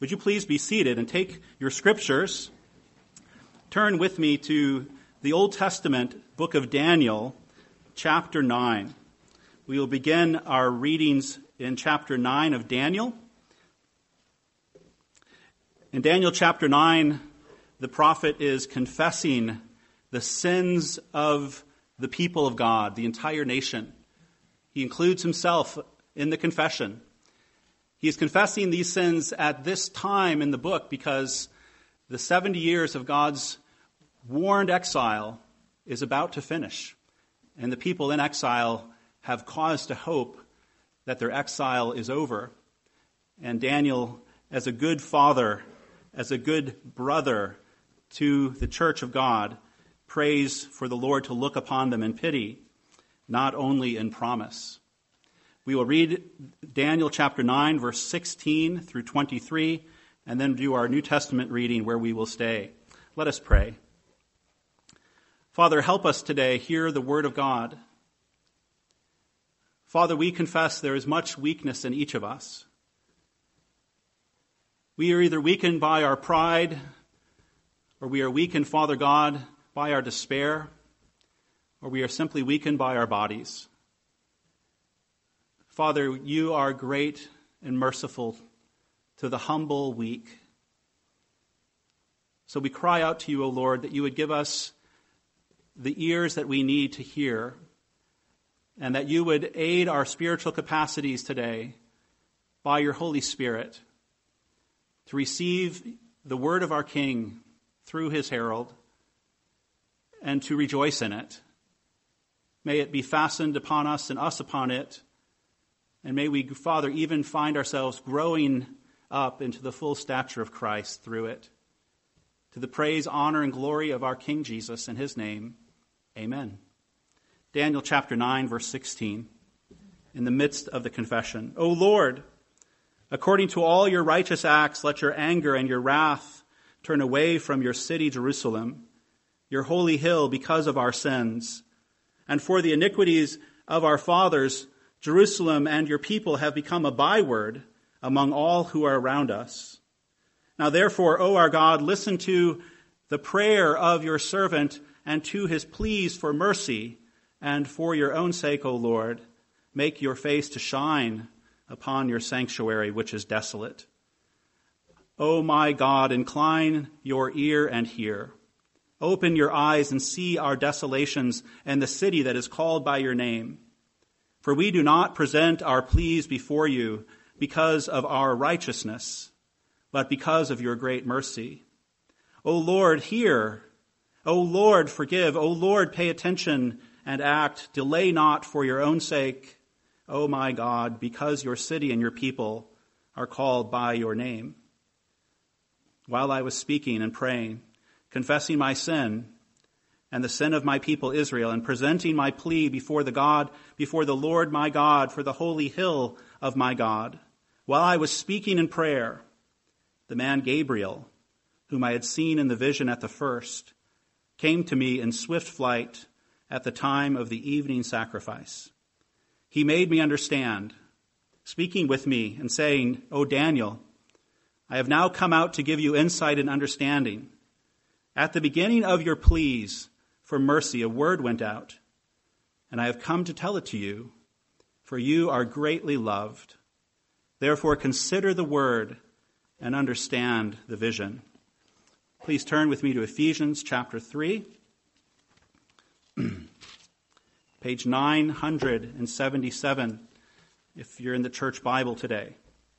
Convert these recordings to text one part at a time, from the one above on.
Would you please be seated and take your scriptures, turn with me to the Old Testament book of Daniel, chapter 9. We will begin our readings in chapter 9 of Daniel. In Daniel chapter 9, the prophet is confessing the sins of the people of God, the entire nation. He includes himself in the confession. He is confessing these sins at this time in the book because the 70 years of God's warned exile is about to finish. And the people in exile have cause to hope that their exile is over. And Daniel, as a good father, as a good brother to the church of God, prays for the Lord to look upon them in pity, not only in promise. We will read Daniel chapter 9, verse 16 through 23, and then do our New Testament reading where we will stay. Let us pray. Father, help us today hear the word of God. Father, we confess there is much weakness in each of us. We are either weakened by our pride, or we are weakened, Father God, by our despair, or we are simply weakened by our bodies. Father, you are great and merciful to the humble, weak. So we cry out to you, O Lord, that you would give us the ears that we need to hear, and that you would aid our spiritual capacities today by your Holy Spirit to receive the word of our King through his herald and to rejoice in it. May it be fastened upon us and us upon it. And may we, Father, even find ourselves growing up into the full stature of Christ through it. To the praise, honor, and glory of our King Jesus, in his name, amen. Daniel chapter 9, verse 16, in the midst of the confession. O Lord, according to all your righteous acts, let your anger and your wrath turn away from your city, Jerusalem, your holy hill, because of our sins. And for the iniquities of our fathers, Jerusalem and your people have become a byword among all who are around us. Now therefore, O our God, listen to the prayer of your servant and to his pleas for mercy, and for your own sake, O Lord, make your face to shine upon your sanctuary, which is desolate. O my God, incline your ear and hear. Open your eyes and see our desolations and the city that is called by your name. For we do not present our pleas before you because of our righteousness, but because of your great mercy. O Lord, hear. O Lord, forgive. O Lord, pay attention and act. Delay not for your own sake, O my God, because your city and your people are called by your name. While I was speaking and praying, confessing my sin and the sin of my people Israel, and presenting my plea before the Lord my God, for the holy hill of my God. While I was speaking in prayer, the man Gabriel, whom I had seen in the vision at the first, came to me in swift flight at the time of the evening sacrifice. He made me understand, speaking with me and saying, O Daniel, I have now come out to give you insight and understanding. At the beginning of your pleas for mercy, a word went out, and I have come to tell it to you, for you are greatly loved. Therefore, consider the word and understand the vision. Please turn with me to Ephesians chapter 3, page 977, if you're in the church Bible today.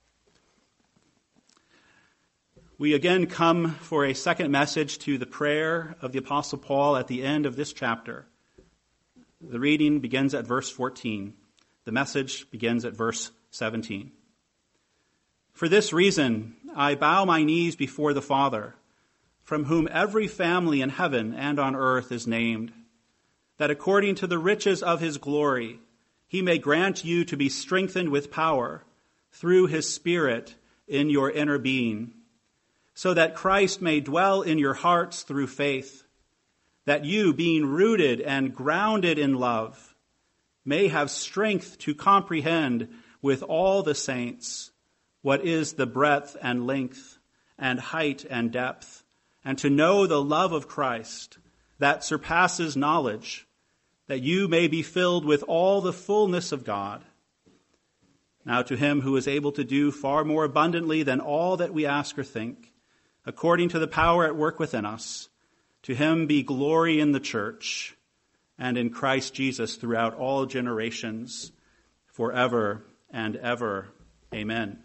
We again come for a second message to the prayer of the Apostle Paul at the end of this chapter. The reading begins at verse 14. The message begins at verse 17. For this reason, I bow my knees before the Father, from whom every family in heaven and on earth is named, that according to the riches of his glory, he may grant you to be strengthened with power through his Spirit in your inner being, so that Christ may dwell in your hearts through faith, that you, being rooted and grounded in love, may have strength to comprehend with all the saints what is the breadth and length and height and depth, and to know the love of Christ that surpasses knowledge, that you may be filled with all the fullness of God. Now to him who is able to do far more abundantly than all that we ask or think, according to the power at work within us, to him be glory in the church and in Christ Jesus throughout all generations, forever and ever. Amen.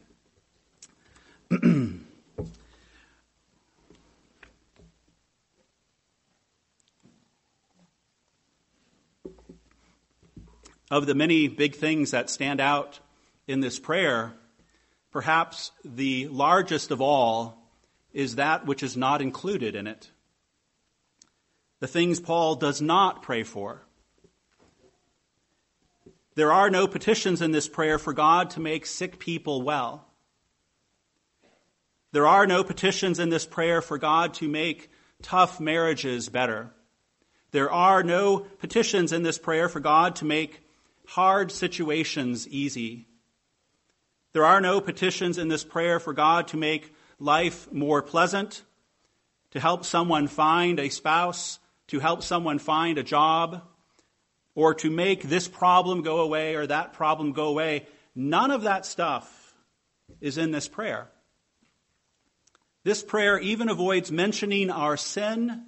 Of the many big things that stand out in this prayer, perhaps the largest of all is that which is not included in it. The things Paul does not pray for. There are no petitions in this prayer for God to make sick people well. There are no petitions in this prayer for God to make tough marriages better. There are no petitions in this prayer for God to make hard situations easy. There are no petitions in this prayer for God to make life more pleasant, to help someone find a spouse, to help someone find a job, or to make this problem go away or that problem go away. None of that stuff is in this prayer. This prayer even avoids mentioning our sin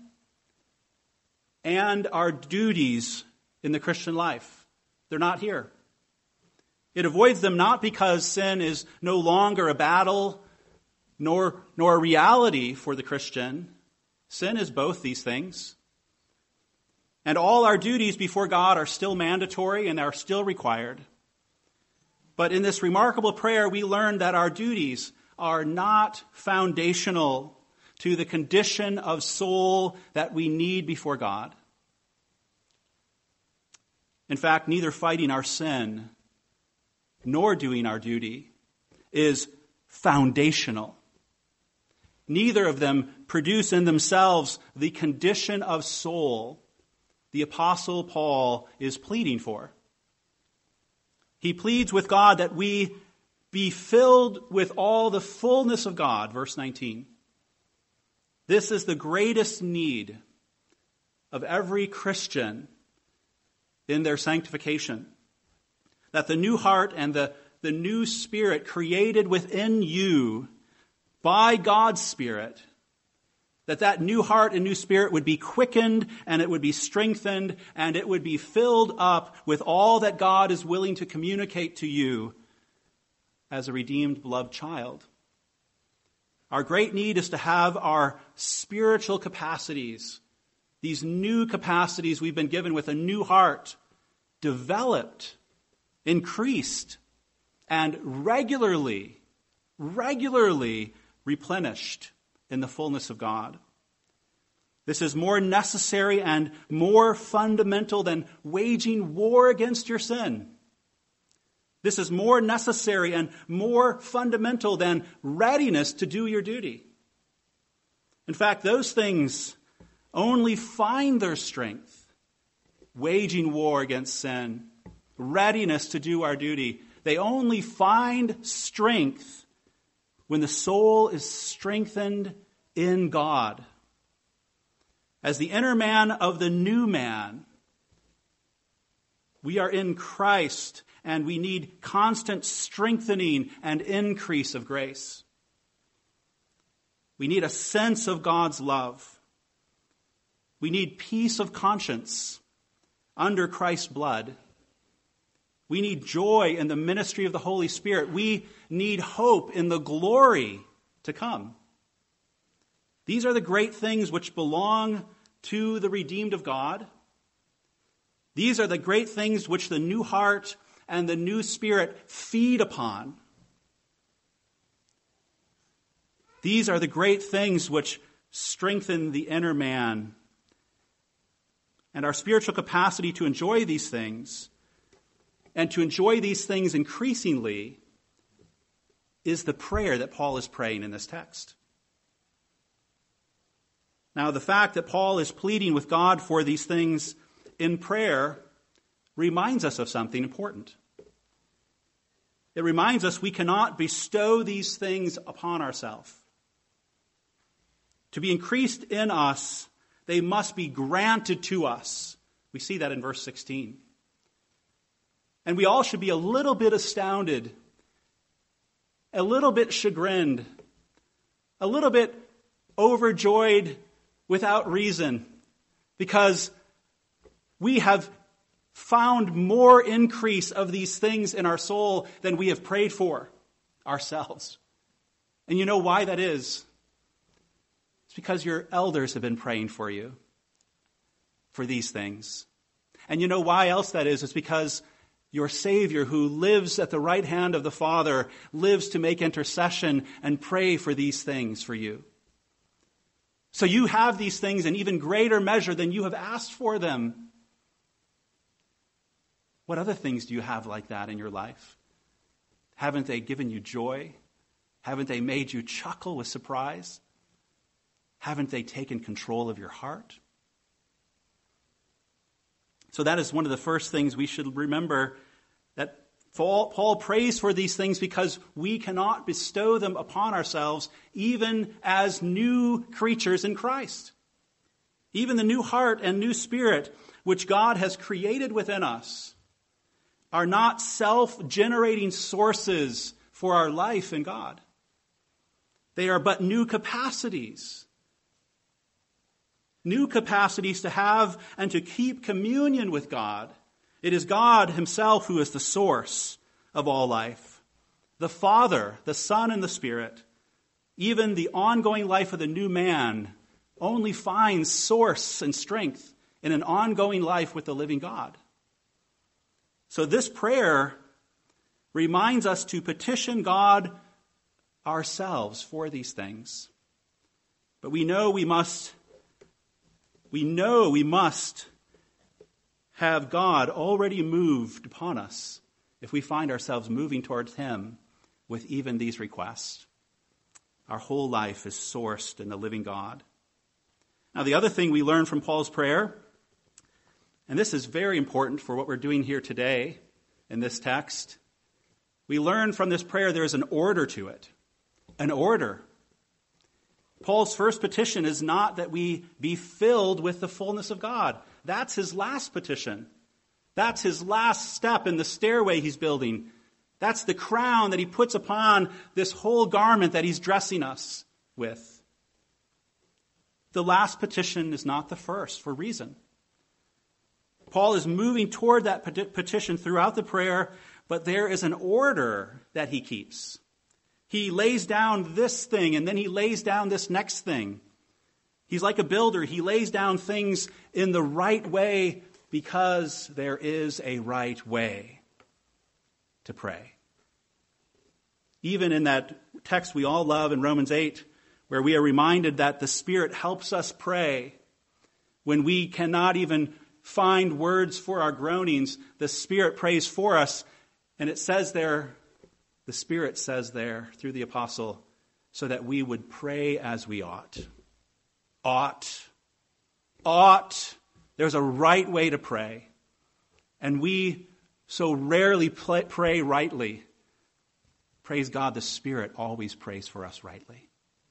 and our duties in the Christian life. They're not here. It avoids them not because sin is no longer a battle nor a reality for the Christian. Sin is both these things. And all our duties before God are still mandatory and are still required. But in this remarkable prayer, we learn that our duties are not foundational to the condition of soul that we need before God. In fact, neither fighting our sin nor doing our duty is foundational. Neither of them produce in themselves the condition of soul the Apostle Paul is pleading for. He pleads with God that we be filled with all the fullness of God, verse 19. This is the greatest need of every Christian in their sanctification. That the new heart and the new spirit created within you by God's Spirit, that new heart and new spirit would be quickened and it would be strengthened and it would be filled up with all that God is willing to communicate to you as a redeemed, beloved child. Our great need is to have our spiritual capacities, these new capacities we've been given with a new heart, developed, increased, and regularly replenished in the fullness of God. This is more necessary and more fundamental than waging war against your sin. This is more necessary and more fundamental than readiness to do your duty. In fact, those things only find their strength, waging war against sin, readiness to do our duty. They only find strength when the soul is strengthened in God. As the inner man of the new man, we are in Christ and we need constant strengthening and increase of grace. We need a sense of God's love. We need peace of conscience under Christ's blood. We need joy in the ministry of the Holy Spirit. We need hope in the glory to come. These are the great things which belong to the redeemed of God. These are the great things which the new heart and the new spirit feed upon. These are the great things which strengthen the inner man. And our spiritual capacity to enjoy these things, and to enjoy these things increasingly, is the prayer that Paul is praying in this text. Now, the fact that Paul is pleading with God for these things in prayer reminds us of something important. It reminds us we cannot bestow these things upon ourselves. To be increased in us, they must be granted to us. We see that in verse 16. And we all should be a little bit astounded, a little bit chagrined, a little bit overjoyed without reason, because we have found more increase of these things in our soul than we have prayed for ourselves. And you know why that is? It's because your elders have been praying for you for these things. And you know why else that is? It's because your Savior, who lives at the right hand of the Father, lives to make intercession and pray for these things for you. So you have these things in even greater measure than you have asked for them. What other things do you have like that in your life? Haven't they given you joy? Haven't they made you chuckle with surprise? Haven't they taken control of your heart? So that is one of the first things we should remember, that Paul prays for these things because we cannot bestow them upon ourselves even as new creatures in Christ. Even the new heart and new spirit which God has created within us are not self-generating sources for our life in God. They are but new capacities. New capacities to have and to keep communion with God. It is God himself who is the source of all life. The Father, the Son, and the Spirit. Even the ongoing life of the new man only finds source and strength in an ongoing life with the living God. So this prayer reminds us to petition God ourselves for these things. But we know we must have God already moved upon us if we find ourselves moving towards him with even these requests. Our whole life is sourced in the living God. Now, the other thing we learn from Paul's prayer, and this is very important for what we're doing here today in this text, we learn from this prayer there is an order to it. An order. Paul's first petition is not that we be filled with the fullness of God. That's his last petition. That's his last step in the stairway he's building. That's the crown that he puts upon this whole garment that he's dressing us with. The last petition is not the first for reason. Paul is moving toward that petition throughout the prayer, but there is an order that he keeps. He lays down this thing, and then he lays down this next thing. He's like a builder. He lays down things in the right way because there is a right way to pray. Even in that text we all love in Romans 8, where we are reminded that the Spirit helps us pray when we cannot even find words for our groanings, the Spirit prays for us. And it says there, the Spirit says there through the apostle, so that we would pray as we ought. Ought. There's a right way to pray. And we so rarely pray rightly. Praise God, the Spirit always prays for us rightly.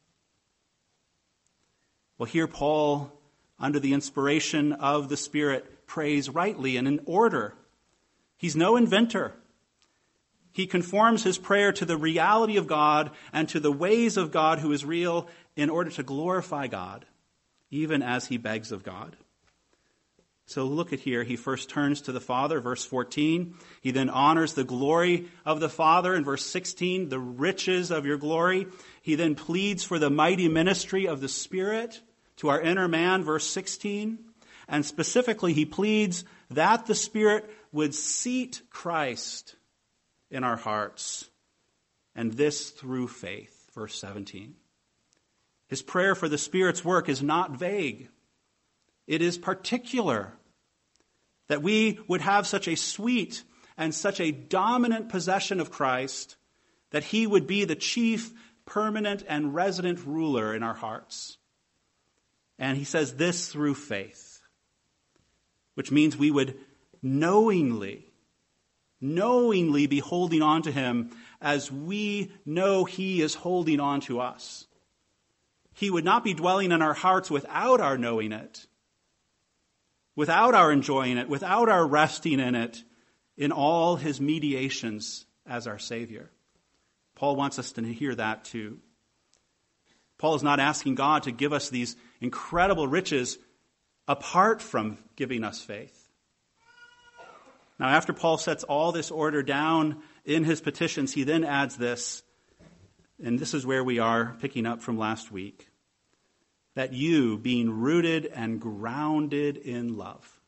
Well, here Paul, under the inspiration of the Spirit, prays rightly and in order. He's no inventor. He conforms his prayer to the reality of God and to the ways of God who is real in order to glorify God, even as he begs of God. So look at here. He first turns to the Father, verse 14. He then honors the glory of the Father in verse 16, the riches of your glory. He then pleads for the mighty ministry of the Spirit to our inner man, verse 16. And specifically, he pleads that the Spirit would seat Christ in our hearts, and this through faith, verse 17. His prayer for the Spirit's work is not vague. It is particular, that we would have such a sweet and such a dominant possession of Christ that he would be the chief, permanent, and resident ruler in our hearts. And he says this through faith, which means we would knowingly knowingly be holding on to him as we know he is holding on to us. He would not be dwelling in our hearts without our knowing it, without our enjoying it, without our resting in it, in all his mediations as our Savior. Paul wants us to hear that too. Paul is not asking God to give us these incredible riches apart from giving us faith. Now, after Paul sets all this order down in his petitions, he then adds this, and this is where we are picking up from last week, that you, being rooted and grounded in love.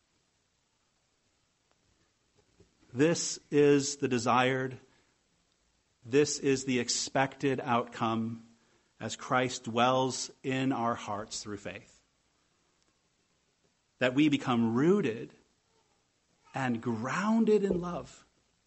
This is the desired, this is the expected outcome as Christ dwells in our hearts through faith. That we become rooted and grounded in love.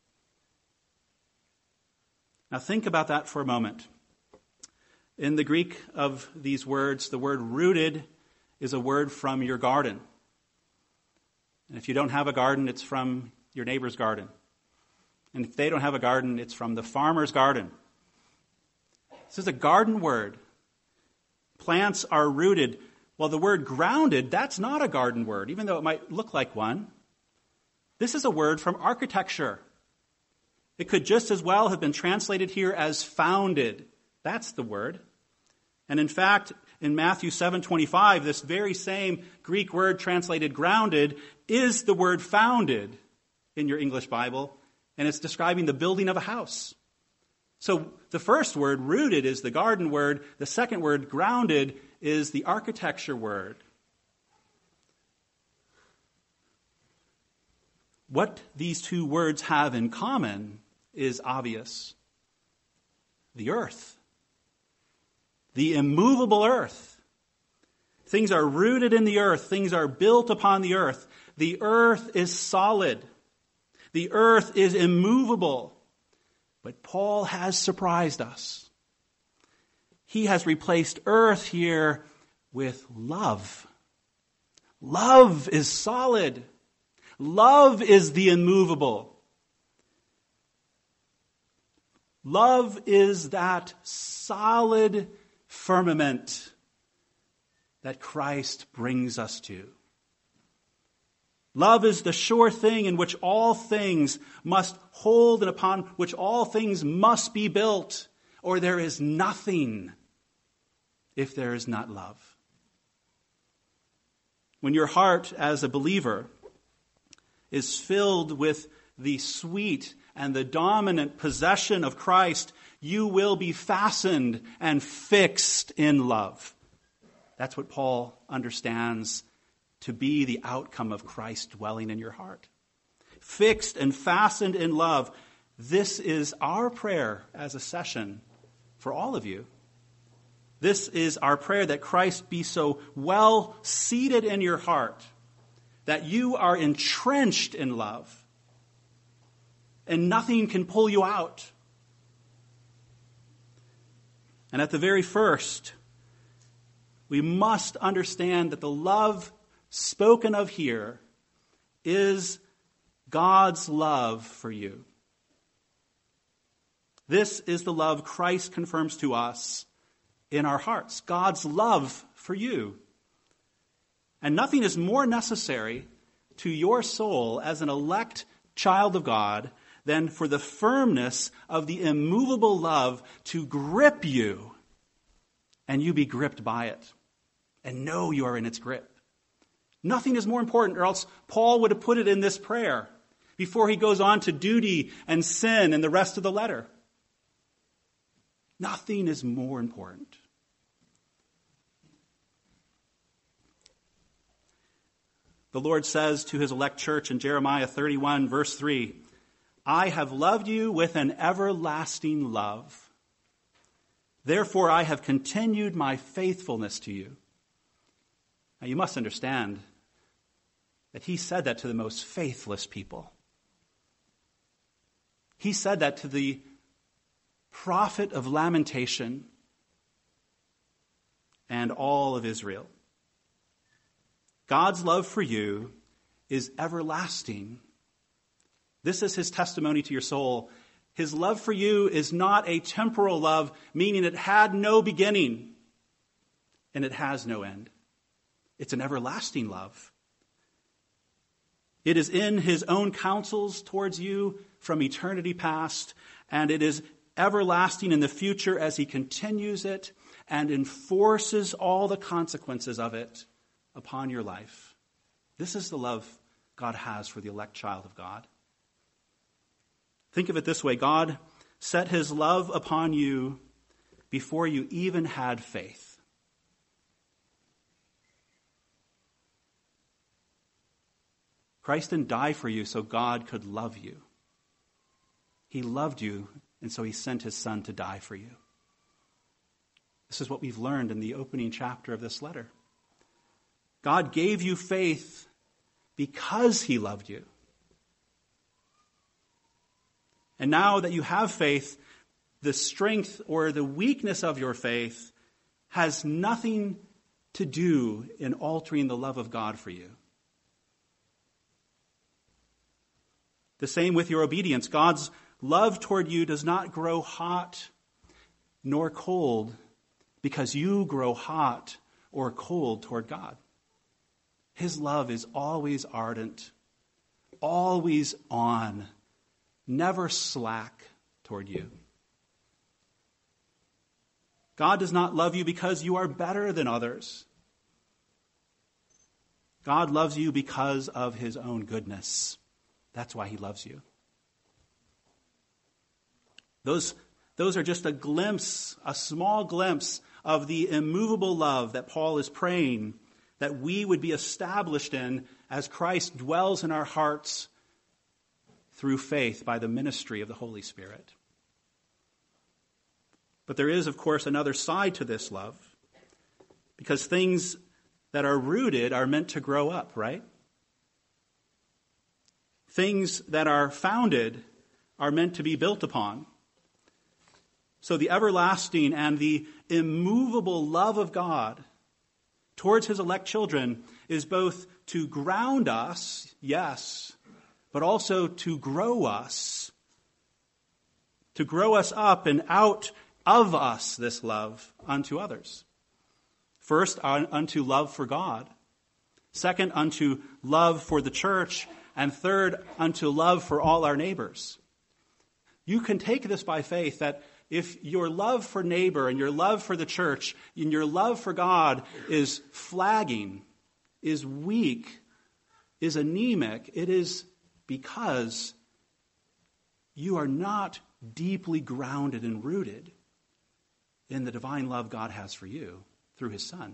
Now think about that for a moment. In the Greek of these words, the word rooted is a word from your garden. And if you don't have a garden, it's from your neighbor's garden. And if they don't have a garden, it's from the farmer's garden. This is a garden word. Plants are rooted. Well, the word grounded, that's not a garden word, even though it might look like one. This is a word from architecture. It could just as well have been translated here as founded. That's the word. And in fact, in Matthew 7:25, this very same Greek word translated grounded is the word founded in your English Bible, and it's describing the building of a house. So the first word, rooted, is the garden word. The second word, grounded, is the architecture word. What these two words have in common is obvious. The earth. The immovable earth. Things are rooted in the earth. Things are built upon the earth. The earth is solid. The earth is immovable. But Paul has surprised us. He has replaced earth here with love. Love is solid. Love is the immovable. Love is that solid firmament that Christ brings us to. Love is the sure thing in which all things must hold and upon which all things must be built, or there is nothing if there is not love. When your heart as a believer is filled with the sweet and the dominant possession of Christ, you will be fastened and fixed in love. That's what Paul understands to be the outcome of Christ dwelling in your heart. Fixed and fastened in love. This is our prayer as a session for all of you. This is our prayer, that Christ be so well seated in your heart that you are entrenched in love and nothing can pull you out. And at the very first, we must understand that the love spoken of here is God's love for you. This is the love Christ confirms to us in our hearts. God's love for you. And nothing is more necessary to your soul as an elect child of God than for the firmness of the immovable love to grip you and you be gripped by it and know you are in its grip. Nothing is more important, or else Paul would have put it in this prayer before he goes on to duty and sin and the rest of the letter. Nothing is more important. The Lord says to his elect church in Jeremiah 31, verse 3, I have loved you with an everlasting love. Therefore I have continued my faithfulness to you. Now you must understand that he said that to the most faithless people. He said that to the prophet of lamentation and all of Israel. God's love for you is everlasting. This is his testimony to your soul. His love for you is not a temporal love, meaning it had no beginning and it has no end. It's an everlasting love. It is in his own counsels towards you from eternity past, and it is everlasting in the future as he continues it and enforces all the consequences of it upon your life. This is the love God has for the elect child of God. Think of it this way. God set his love upon you before you even had faith. Christ didn't die for you so God could love you. He loved you, and so he sent his son to die for you. This is what we've learned in the opening chapter of this letter. God gave you faith because he loved you. And now that you have faith, the strength or the weakness of your faith has nothing to do in altering the love of God for you. The same with your obedience. God's love toward you does not grow hot nor cold because you grow hot or cold toward God. His love is always ardent, always on, never slack toward you. God does not love you because you are better than others. God loves you because of his own goodness. That's why he loves you. Those are just a glimpse, a small glimpse of the immovable love that Paul is praying that we would be established in as Christ dwells in our hearts through faith by the ministry of the Holy Spirit. But there is, of course, another side to this love, because things that are rooted are meant to grow up, right? Things that are founded are meant to be built upon. So the everlasting and the immovable love of God towards his elect children is both to ground us, yes, but also to grow us up and out of us this love unto others. First, unto love for God. Second, unto love for the church. And third, unto love for all our neighbors. You can take this by faith that if your love for neighbor and your love for the church and your love for God is flagging, is weak, is anemic, it is because you are not deeply grounded and rooted in the divine love God has for you through his Son.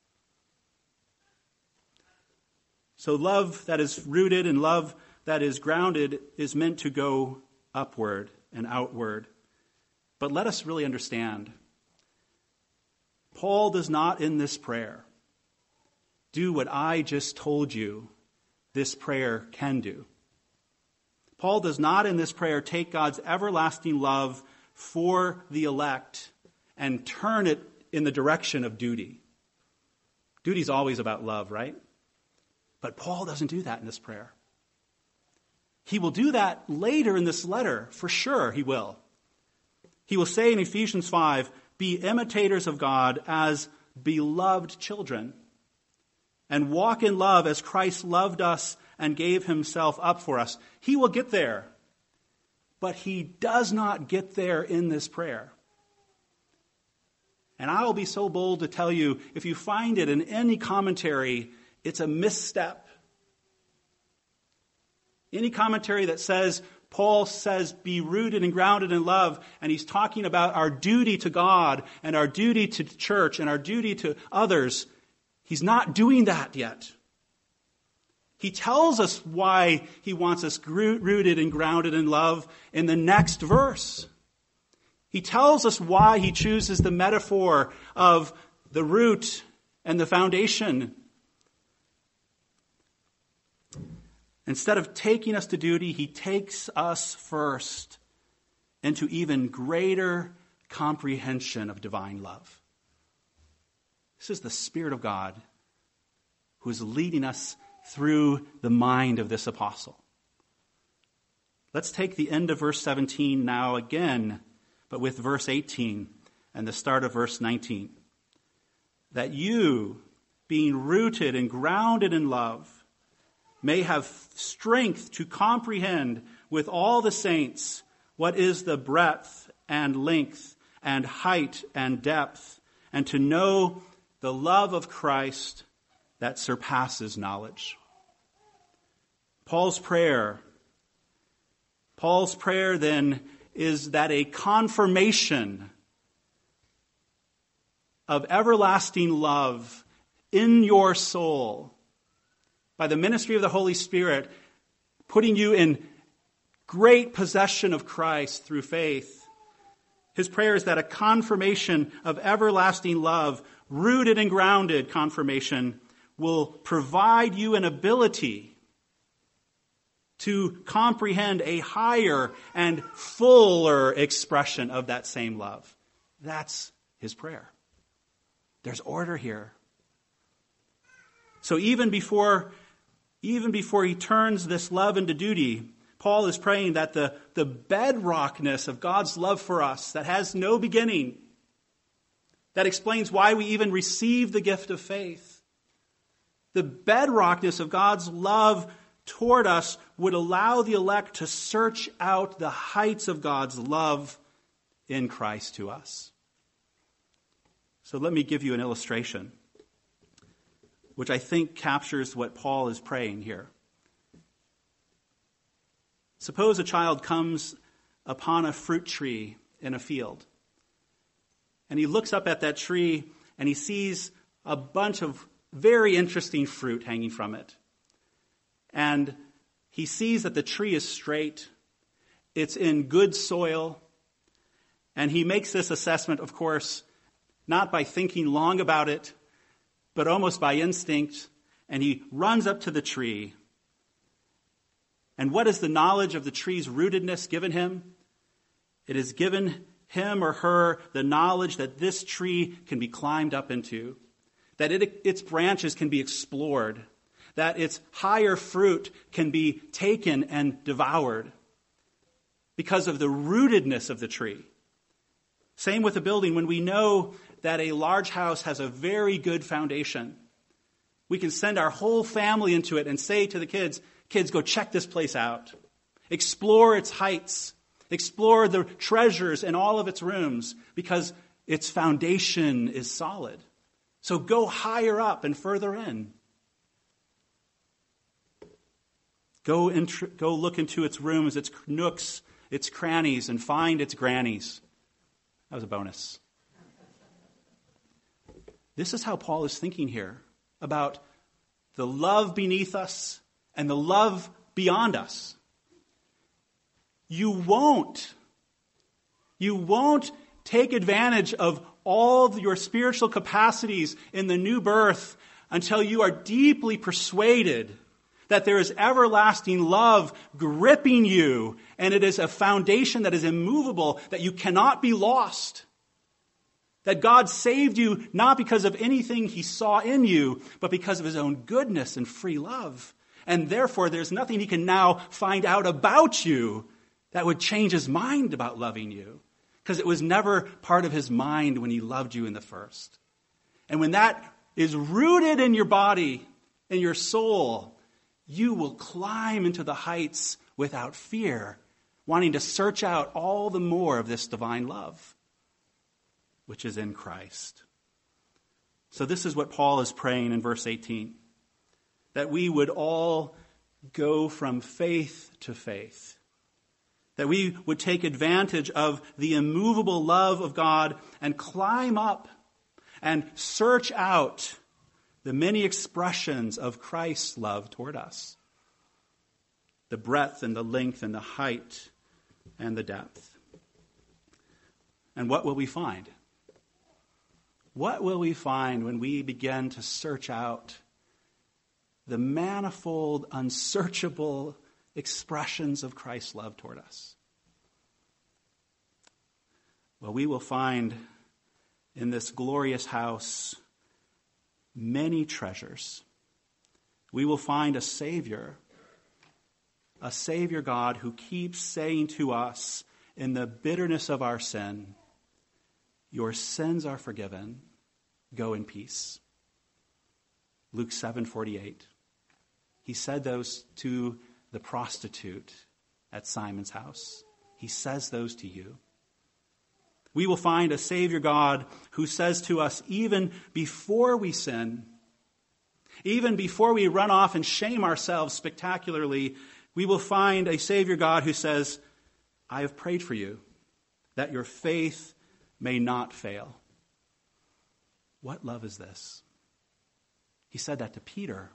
So love that is rooted and love that is grounded is meant to go upward and outward. But let us really understand, Paul does not in this prayer do what I just told you this prayer can do. Paul does not in this prayer take God's everlasting love for the elect and turn it in the direction of duty. Duty is always about love, right? But Paul doesn't do that in this prayer. He will do that later in this letter, for sure he will. He will say in Ephesians 5, be imitators of God as beloved children, and walk in love as Christ loved us and gave himself up for us. He will get there, but he does not get there in this prayer. And I will be so bold to tell you, if you find it in any commentary, it's a misstep. Any commentary that says, Paul says, be rooted and grounded in love, and he's talking about our duty to God and our duty to the church and our duty to others, he's not doing that yet. He tells us why he wants us rooted and grounded in love in the next verse. He tells us why he chooses the metaphor of the root and the foundation. Instead of taking us to duty, he takes us first into even greater comprehension of divine love. This is the Spirit of God who is leading us through the mind of this apostle. Let's take the end of verse 17 now again, but with verse 18 and the start of verse 19. That you, being rooted and grounded in love, may have strength to comprehend with all the saints what is the breadth and length and height and depth, and to know the love of Christ that surpasses knowledge. Paul's prayer then is that a confirmation of everlasting love in your soul by the ministry of the Holy Spirit, putting you in great possession of Christ through faith. His prayer is that a confirmation of everlasting love, rooted and grounded confirmation, will provide you an ability to comprehend a higher and fuller expression of that same love. That's his prayer. There's order here. So even before he turns this love into duty, Paul is praying that the bedrockness of God's love for us that has no beginning, that explains why we even receive the gift of faith, the bedrockness of God's love toward us would allow the elect to search out the heights of God's love in Christ to us. So let me give you an illustration, which I think captures what Paul is praying here. Suppose a child comes upon a fruit tree in a field, and he looks up at that tree and he sees a bunch of very interesting fruit hanging from it. And he sees that the tree is straight, it's in good soil, and he makes this assessment, of course, not by thinking long about it, but almost by instinct, and he runs up to the tree. And what is the knowledge of the tree's rootedness given him? It has given him or her the knowledge that this tree can be climbed up into, that its branches can be explored, that its higher fruit can be taken and devoured because of the rootedness of the tree. Same with a building. When we know that a large house has a very good foundation, we can send our whole family into it and say to the kids, go check this place out. Explore its heights. Explore the treasures in all of its rooms because its foundation is solid. So go higher up and further in. Go look into its rooms, its nooks, its crannies, and find its grannies. That was a bonus. This is how Paul is thinking here about the love beneath us and the love beyond us. You won't take advantage of all of your spiritual capacities in the new birth until you are deeply persuaded that there is everlasting love gripping you, and it is a foundation that is immovable, that you cannot be lost. That God saved you not because of anything he saw in you, but because of his own goodness and free love. And therefore, there's nothing he can now find out about you that would change his mind about loving you, because it was never part of his mind when he loved you in the first. And when that is rooted in your body, in your soul, you will climb into the heights without fear, wanting to search out all the more of this divine love, which is in Christ. So this is what Paul is praying in verse 18, that we would all go from faith to faith, that we would take advantage of the immovable love of God and climb up and search out the many expressions of Christ's love toward us, the breadth and the length and the height and the depth. And what will we find? What will we find when we begin to search out the manifold, unsearchable expressions of Christ's love toward us? Well, we will find in this glorious house many treasures. We will find a Savior, a Savior God who keeps saying to us in the bitterness of our sin, your sins are forgiven. Go in peace. Luke 7:48. He said those to the prostitute at Simon's house. He says those to you. We will find a Savior God who says to us, even before we sin, even before we run off and shame ourselves spectacularly, we will find a Savior God who says, I have prayed for you, that your faith may not fail. What love is this? He said that to Peter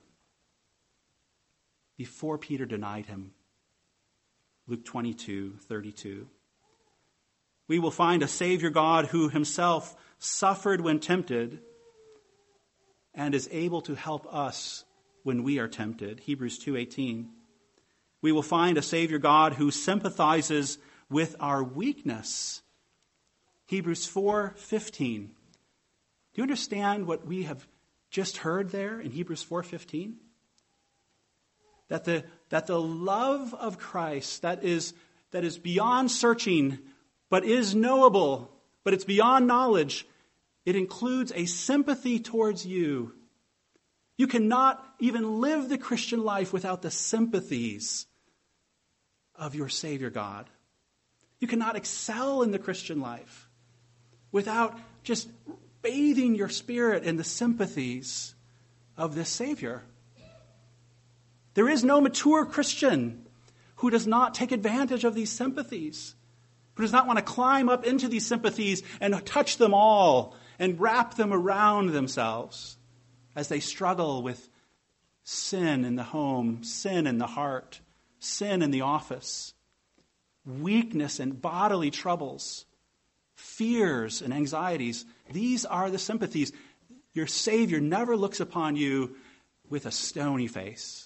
before Peter denied him. Luke 22:32. We will find a Savior God who himself suffered when tempted and is able to help us when we are tempted. Hebrews 2:18. We will find a Savior God who sympathizes with our weakness. Hebrews 4:15. Do you understand what we have just heard there in Hebrews 4:15? That the love of Christ that is beyond searching, but is knowable, but it's beyond knowledge, it includes a sympathy towards you. You cannot even live the Christian life without the sympathies of your Savior God. You cannot excel in the Christian life without just bathing your spirit in the sympathies of this Savior. There is no mature Christian who does not take advantage of these sympathies, who does not want to climb up into these sympathies and touch them all and wrap them around themselves as they struggle with sin in the home, sin in the heart, sin in the office, weakness and bodily troubles, fears and anxieties. These are the sympathies. Your Savior never looks upon you with a stony face.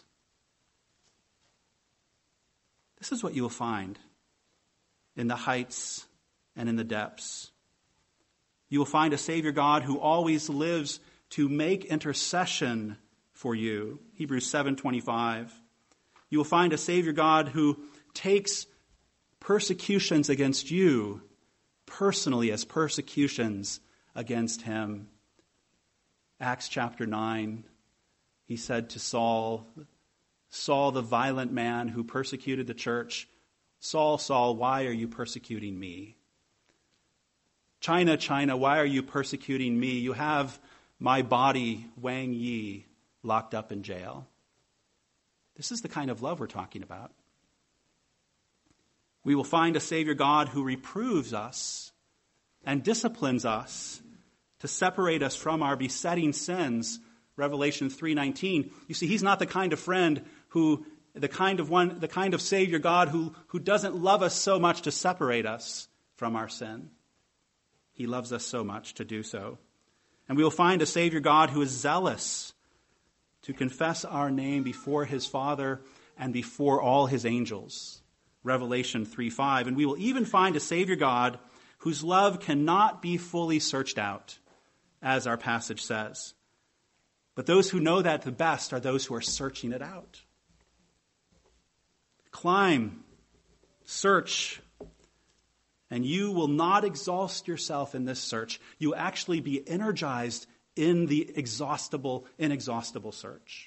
This is what you will find in the heights and in the depths. You will find a Savior God who always lives to make intercession for you. Hebrews 7:25. You will find a Savior God who takes persecutions against you personally as persecutions against him. Acts chapter 9, he said to Saul, the violent man who persecuted the church, Saul, Saul, why are you persecuting me? China, China, why are you persecuting me? You have my body, Wang Yi, locked up in jail. This is the kind of love we're talking about. We will find a Savior God who reproves us and disciplines us to separate us from our besetting sins. Revelation 3:19. You see, he's not the kind of friend the kind of Savior God who doesn't love us so much to separate us from our sin. He loves us so much to do so. And we will find a Savior God who is zealous to confess our name before his Father and before all his angels. Revelation 3:5. And we will even find a Savior God whose love cannot be fully searched out, as our passage says. But those who know that the best are those who are searching it out. Climb, search, and you will not exhaust yourself in this search. You will actually be energized in the inexhaustible search.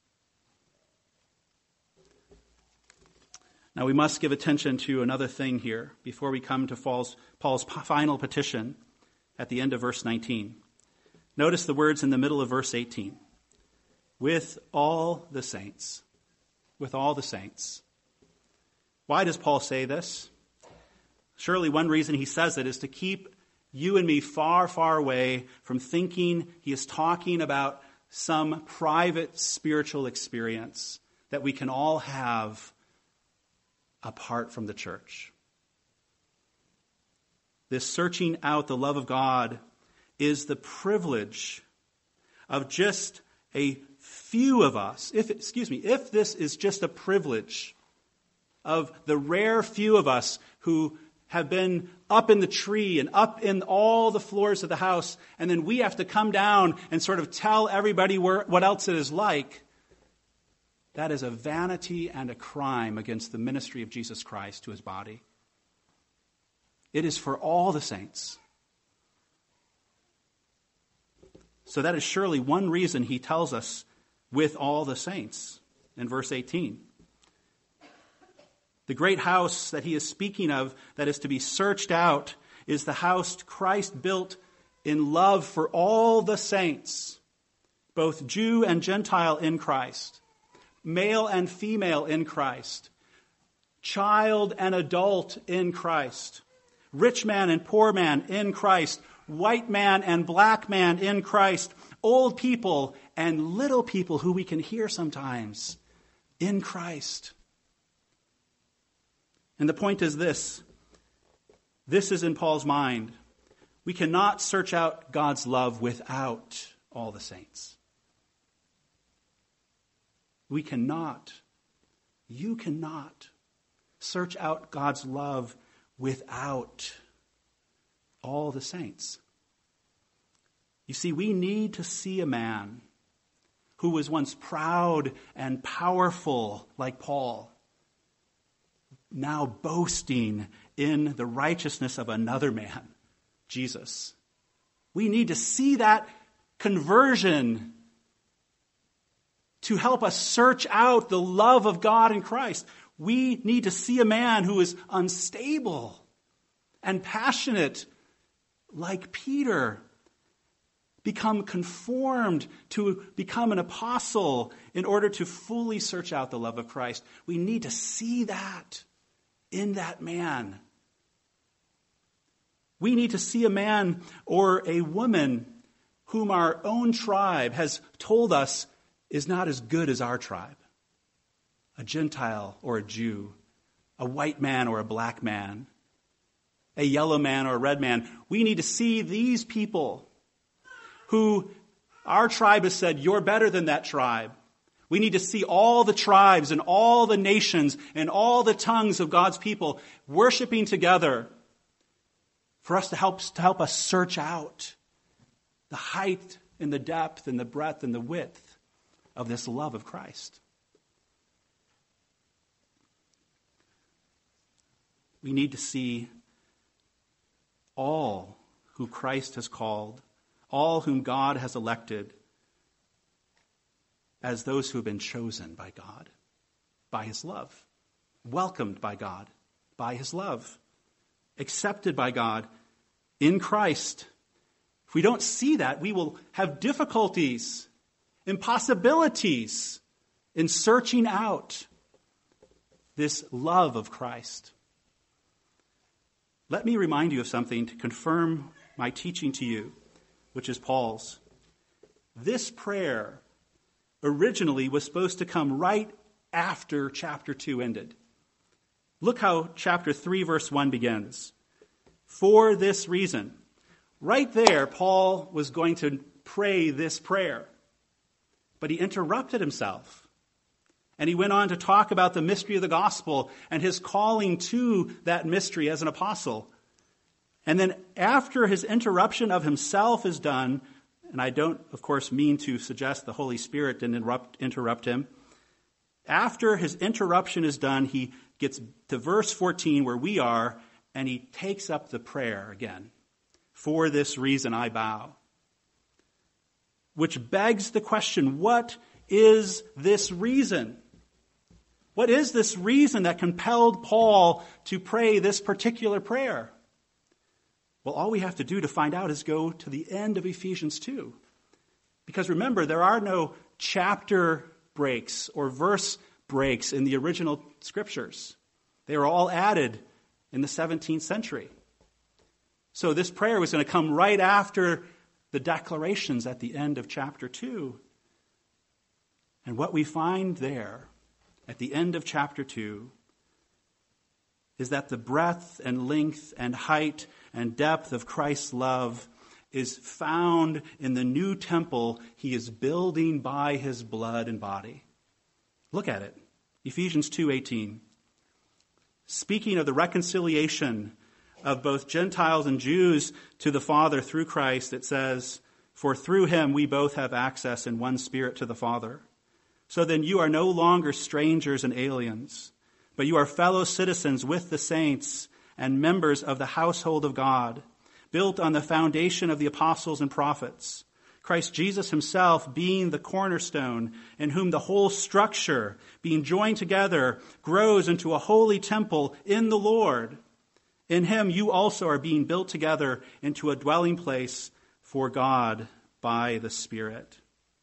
Now we must give attention to another thing here before we come to Paul's final petition at the end of verse 19. Notice the words in the middle of verse 18. With all the saints. With all the saints. Why does Paul say this? Surely one reason he says it is to keep you and me far, far away from thinking he is talking about some private spiritual experience that we can all have apart from the church. This searching out the love of God is the privilege of just a few of us. If this is just a privilege of the rare few of us who have been up in the tree and up in all the floors of the house, and then we have to come down and sort of tell everybody what else it is like, that is a vanity and a crime against the ministry of Jesus Christ to his body. It is for all the saints. So that is surely one reason he tells us with all the saints in verse 18. The great house that he is speaking of that is to be searched out is the house Christ built in love for all the saints, both Jew and Gentile in Christ, male and female in Christ, child and adult in Christ, rich man and poor man in Christ, white man and black man in Christ, old people and little people who we can hear sometimes in Christ. And the point is this. This is in Paul's mind. We cannot search out God's love without all the saints. We cannot, you cannot search out God's love without all the saints. You see, we need to see a man who was once proud and powerful like Paul, now boasting in the righteousness of another man, Jesus. We need to see that conversion to help us search out the love of God in Christ. We need to see a man who is unstable and passionate like Peter become conformed to become an apostle in order to fully search out the love of Christ. We need to see that in that man. We need to see a man or a woman whom our own tribe has told us is not as good as our tribe. A Gentile or a Jew, a white man or a black man, a yellow man or a red man. We need to see these people who our tribe has said, you're better than that tribe. We need to see all the tribes and all the nations and all the tongues of God's people worshiping together for us to help us search out the height and the depth and the breadth and the width of this love of Christ. We need to see all who Christ has called, all whom God has elected, as those who have been chosen by God, by his love, welcomed by God, by his love, accepted by God in Christ. If we don't see that, we will have difficulties, impossibilities in searching out this love of Christ. Let me remind you of something to confirm my teaching to you, which is Paul's. This prayer originally was supposed to come right after chapter 2 ended. Look how chapter 3, verse 1 begins. For this reason. Right there, Paul was going to pray this prayer. But he interrupted himself. And he went on to talk about the mystery of the gospel and his calling to that mystery as an apostle. And then after his interruption of himself is done, and I don't, of course, mean to suggest the Holy Spirit didn't interrupt him. After his interruption is done, he gets to verse 14 where we are, and he takes up the prayer again. For this reason I bow. Which begs the question, what is this reason? What is this reason that compelled Paul to pray this particular prayer? Well, all we have to do to find out is go to the end of Ephesians 2. Because remember, there are no chapter breaks or verse breaks in the original scriptures. They were all added in the 17th century. So this prayer was going to come right after the declarations at the end of chapter 2. And what we find there at the end of chapter 2 is that the breadth and length and height and depth of Christ's love is found in the new temple he is building by his blood and body. Look at it. Ephesians 2:18. Speaking of the reconciliation of both Gentiles and Jews to the Father through Christ, it says, for through him we both have access in one Spirit to the Father. So then you are no longer strangers and aliens, but you are fellow citizens with the saints and members of the household of God, built on the foundation of the apostles and prophets, Christ Jesus himself being the cornerstone, in whom the whole structure, being joined together, grows into a holy temple in the Lord. In him you also are being built together into a dwelling place for God by the Spirit.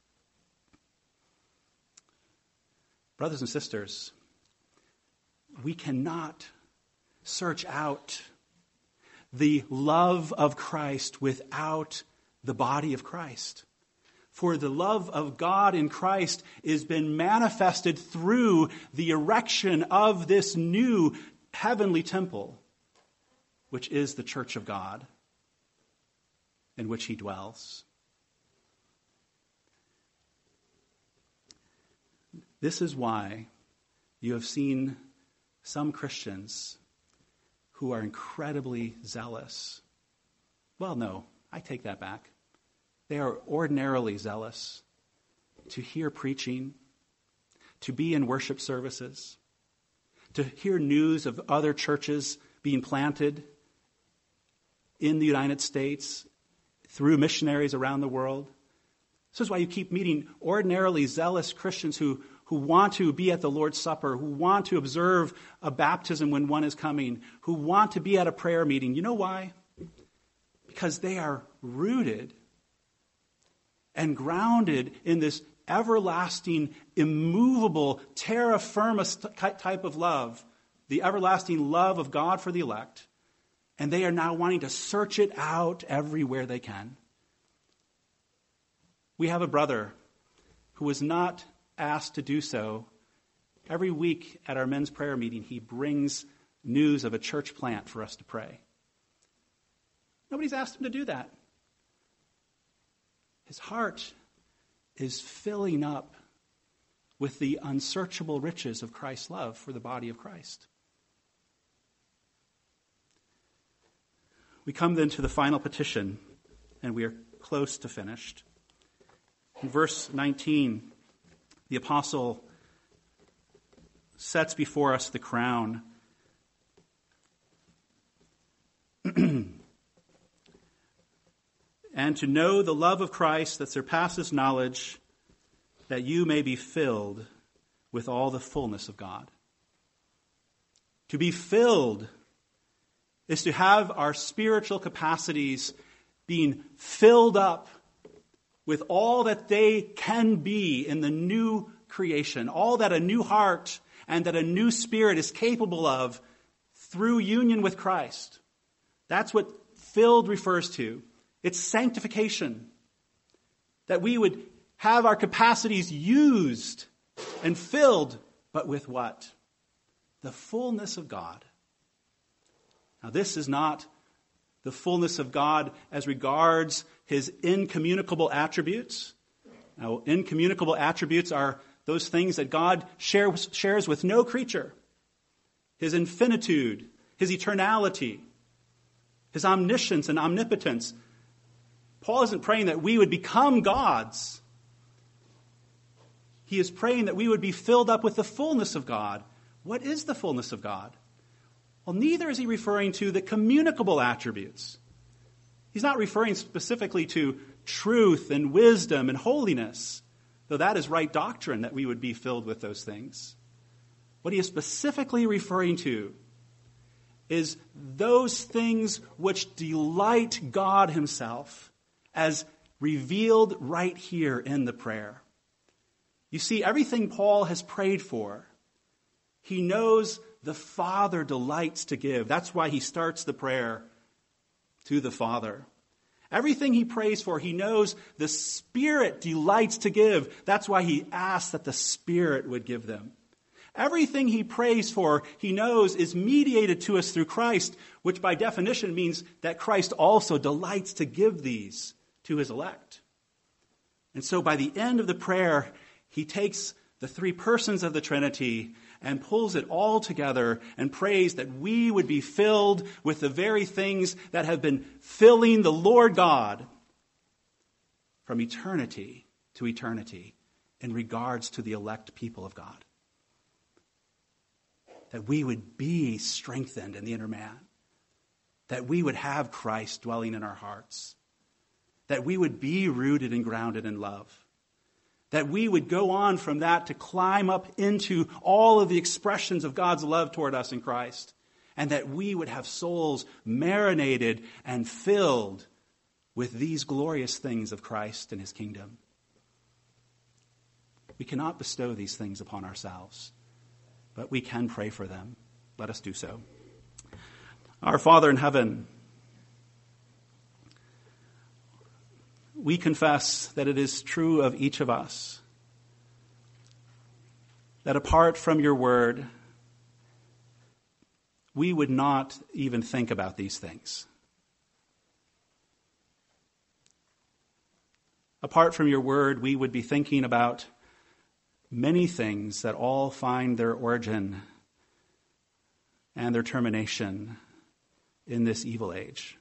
Brothers and sisters, we cannot search out the love of Christ without the body of Christ. For the love of God in Christ has been manifested through the erection of this new heavenly temple, which is the church of God, in which he dwells. This is why you have seen some Christians who are incredibly zealous. Well, no, I take that back. They are ordinarily zealous to hear preaching, to be in worship services, to hear news of other churches being planted in the United States through missionaries around the world. This is why you keep meeting ordinarily zealous Christians who want to be at the Lord's Supper, who want to observe a baptism when one is coming, who want to be at a prayer meeting. You know why? Because they are rooted and grounded in this everlasting, immovable, terra firma type of love, the everlasting love of God for the elect. And they are now wanting to search it out everywhere they can. We have a brother who was not asked to do so. Every week at our men's prayer meeting, he brings news of a church plant for us to pray. Nobody's asked him to do that. His heart is filling up with the unsearchable riches of Christ's love for the body of Christ. We come then to the final petition, and we are close to finished. In verse 19, the apostle sets before us the crown. And to know the love of Christ that surpasses knowledge, that you may be filled with all the fullness of God. To be filled is to have our spiritual capacities being filled up with all that they can be in the new creation, all that a new heart and that a new spirit is capable of through union with Christ. That's what filled refers to. It's sanctification. That we would have our capacities used and filled, but with what? The fullness of God. Now, this is not the fullness of God as regards his incommunicable attributes. Now, incommunicable attributes are those things that God shares with no creature. His infinitude, his eternality, his omniscience and omnipotence. Paul isn't praying that we would become gods. He is praying that we would be filled up with the fullness of God. What is the fullness of God? Well, neither is he referring to the communicable attributes. He's not referring specifically to truth and wisdom and holiness, though that is right doctrine that we would be filled with those things. What he is specifically referring to is those things which delight God himself, as revealed right here in the prayer. You see, everything Paul has prayed for, he knows the Father delights to give. That's why he starts the prayer to the Father. Everything he prays for, he knows the Spirit delights to give. That's why he asks that the Spirit would give them. Everything he prays for, he knows is mediated to us through Christ, which by definition means that Christ also delights to give these to his elect. And so by the end of the prayer, he takes the three persons of the Trinity and pulls it all together and prays that we would be filled with the very things that have been filling the Lord God from eternity to eternity. in regards to the elect people of God. That we would be strengthened in the inner man. That we would have Christ dwelling in our hearts. That we would be rooted and grounded in love. That we would go on from that to climb up into all of the expressions of God's love toward us in Christ. And that we would have souls marinated and filled with these glorious things of Christ and his kingdom. We cannot bestow these things upon ourselves, but we can pray for them. Let us do so. Our Father in heaven, we confess that it is true of each of us that apart from your word, we would not even think about these things. Apart from your word, we would be thinking about many things that all find their origin and their termination in this evil age.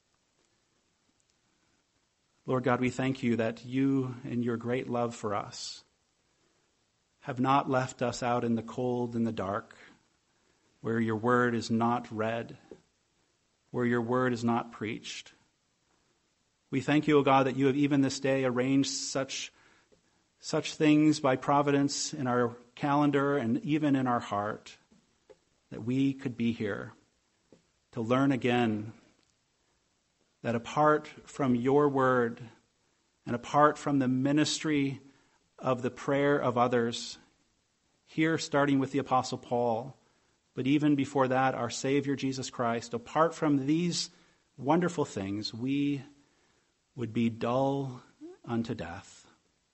Lord God, we thank you that you, in your great love for us, have not left us out in the cold and the dark, where your word is not read, where your word is not preached. We thank you, O God, that you have even this day arranged such things by providence in our calendar and even in our heart, that we could be here to learn again that apart from your word and apart from the ministry of the prayer of others, here starting with the Apostle Paul, but even before that, our Savior Jesus Christ, apart from these wonderful things, we would be dull unto death.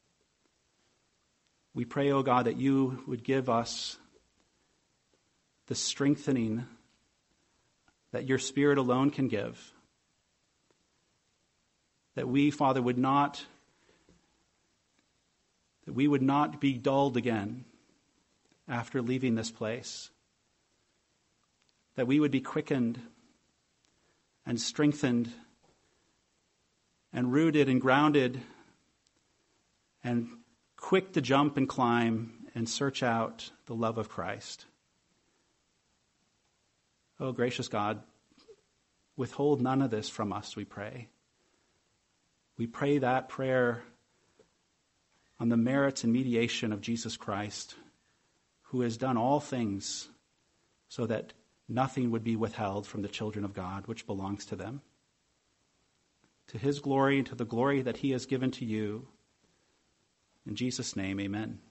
We pray, O God, that you would give us the strengthening that your Spirit alone can give. That we, Father, would not be dulled again after leaving this place. That we would be quickened and strengthened and rooted and grounded and quick to jump and climb and search out the love of Christ. Oh, gracious God, withhold none of this from us, we pray. We pray that prayer on the merits and mediation of Jesus Christ, who has done all things so that nothing would be withheld from the children of God, which belongs to them. To his glory and to the glory that he has given to you. In Jesus' name, amen.